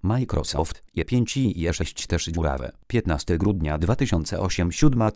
Microsoft, E5 i E6 też dziurawe. 15 grudnia 2008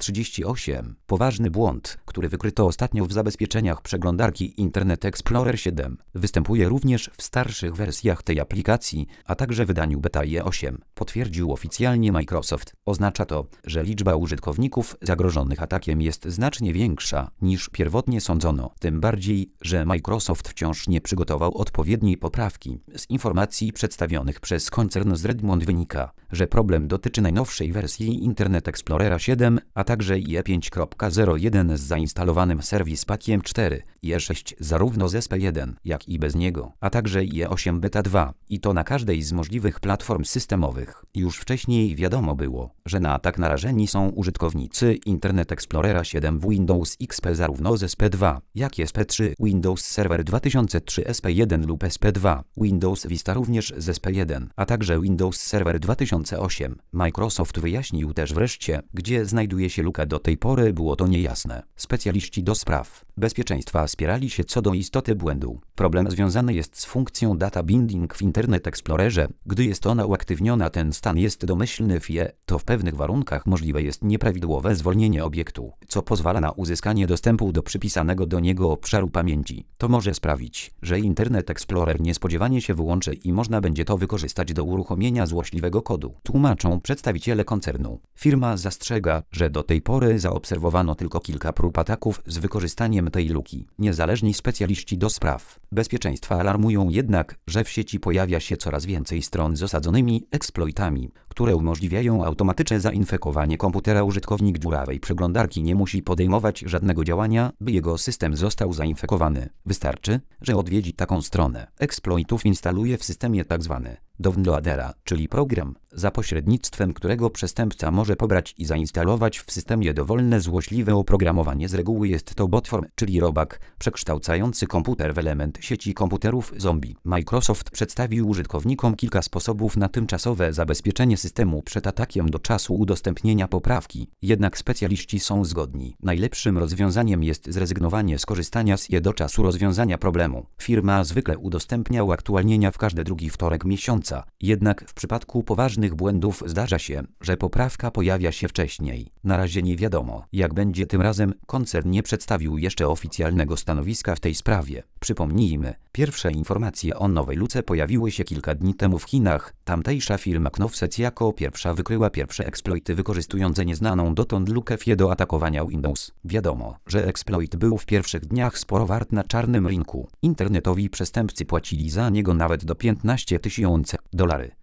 7:38. Poważny błąd, który wykryto ostatnio w zabezpieczeniach przeglądarki Internet Explorer 7. Występuje również w starszych wersjach tej aplikacji, a także wydaniu beta E8. Potwierdził oficjalnie Microsoft. Oznacza to, że liczba użytkowników zagrożonych atakiem jest znacznie większa niż pierwotnie sądzono. Tym bardziej, że Microsoft wciąż nie przygotował odpowiedniej poprawki. Z informacji przedstawionych przez koncern z Redmond wynika, że problem dotyczy najnowszej wersji Internet Explorera 7, a także IE5.01 z zainstalowanym Service Packiem 4, IE6 zarówno z SP1, jak i bez niego, a także IE8 Beta 2, i to na każdej z możliwych platform systemowych. Już wcześniej wiadomo było, że na atak narażeni są użytkownicy Internet Explorera 7 w Windows XP zarówno z SP2, jak i SP3, Windows Server 2003 SP1 lub SP2, Windows Vista również z SP1, a także Windows Server 2008. Microsoft wyjaśnił też wreszcie, gdzie znajduje się luka. Do tej pory było to niejasne. Specjaliści do spraw bezpieczeństwa spierali się co do istoty błędu. Problem związany jest z funkcją Data Binding w Internet Explorerze. Gdy jest ona uaktywniona, ten stan jest domyślny w IE, to w pewnych warunkach możliwe jest nieprawidłowe zwolnienie obiektu, co pozwala na uzyskanie dostępu do przypisanego do niego obszaru pamięci. To może sprawić, że Internet Explorer niespodziewanie się wyłączy i można będzie to wykorzystać do uruchomienia złośliwego kodu, tłumaczą przedstawiciele koncernu. Firma zastrzega, że do tej pory zaobserwowano tylko kilka prób ataków z wykorzystaniem tej luki. Niezależni specjaliści do spraw bezpieczeństwa alarmują jednak, że w sieci pojawia się coraz więcej stron z osadzonymi eksploitami, które umożliwiają automatyczne zainfekowanie komputera. Użytkownik dziurawej przeglądarki nie musi podejmować żadnego działania, by jego system został zainfekowany. Wystarczy, że odwiedzi taką stronę eksploitów, instaluje w systemie tzw. downloadera, czyli program, za pośrednictwem którego przestępca może pobrać i zainstalować w systemie dowolne złośliwe oprogramowanie. Z reguły jest to botform, czyli robak przekształcający komputer w element sieci komputerów zombie. Microsoft przedstawił użytkownikom kilka sposobów na tymczasowe zabezpieczenie systemu przed atakiem do czasu udostępnienia poprawki. Jednak specjaliści są zgodni. Najlepszym rozwiązaniem jest zrezygnowanie z korzystania z IE do czasu rozwiązania problemu. Firma zwykle udostępnia uaktualnienia w każdy drugi wtorek miesiąca. Jednak w przypadku poważnych błędów zdarza się, że poprawka pojawia się wcześniej. Na razie nie wiadomo, jak będzie tym razem. Koncern nie przedstawił jeszcze oficjalnego stanowiska w tej sprawie. Przypomnijmy, pierwsze informacje o nowej luce pojawiły się kilka dni temu w Chinach. Tamtejsza firma Knovsec jako pierwsza wykryła pierwsze eksploity wykorzystujące nieznaną dotąd lukę w IE do atakowania Windows. Wiadomo, że eksploit był w pierwszych dniach sporo wart na czarnym rynku. Internetowi przestępcy płacili za niego nawet do $15 000.